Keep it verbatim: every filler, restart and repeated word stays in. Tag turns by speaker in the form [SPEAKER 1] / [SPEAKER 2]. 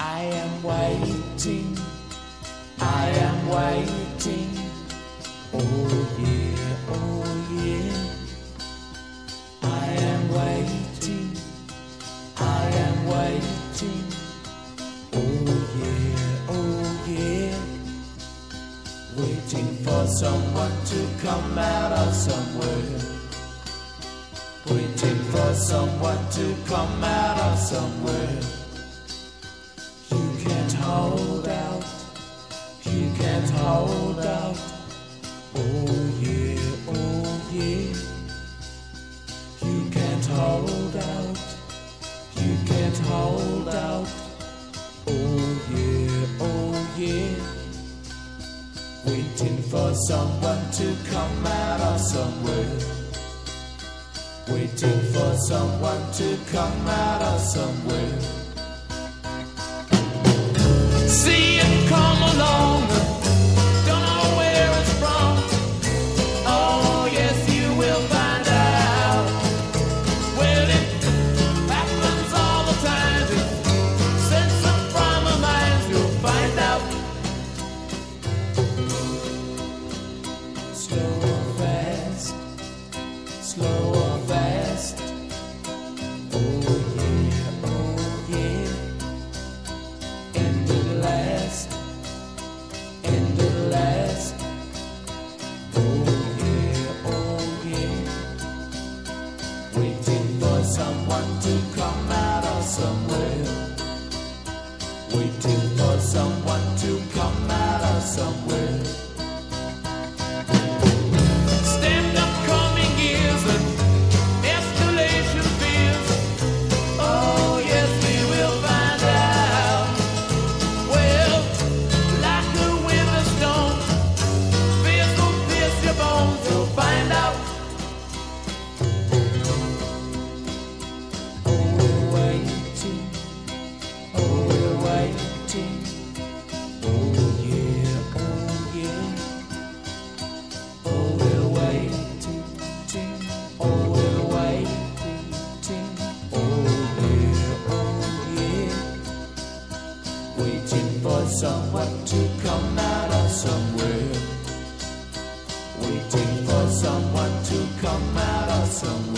[SPEAKER 1] I am waiting, I am waiting. Oh yeah, oh yeah. I am waiting, I am waiting. Oh yeah, oh yeah. Waiting for someone to come out of somewhere. Waiting for someone to come out of somewhere. You can't hold out, you can't hold out. Oh yeah, oh yeah. You can't hold out, you can't hold out. Oh yeah, oh yeah. Waiting for someone to come out of somewhere. Waiting for someone to come out of somewhere. See it come along, don't know where it's from. Oh yes, you will find out. Well, it happens all the time. It's sense of frame of mind, you'll find out. Slow or fast, slow or fast. Oh yeah, oh yeah. End at last, end at last. Oh yeah, oh yeah. Waiting for someone to come out of somewhere. Waiting for someone to come out of somewhere. Stand up coming years and escalation fears. Oh yes, we will find out. Well, like a winter storm, fears will pierce your bones, you'll find out. Oh, we're waiting, oh, we're waiting. Oh yeah, oh yeah. Oh, we're waiting, oh, we're waiting. Oh yeah, oh yeah. Waiting for someone to come out of somewhere. Waiting for someone to come out of somewhere.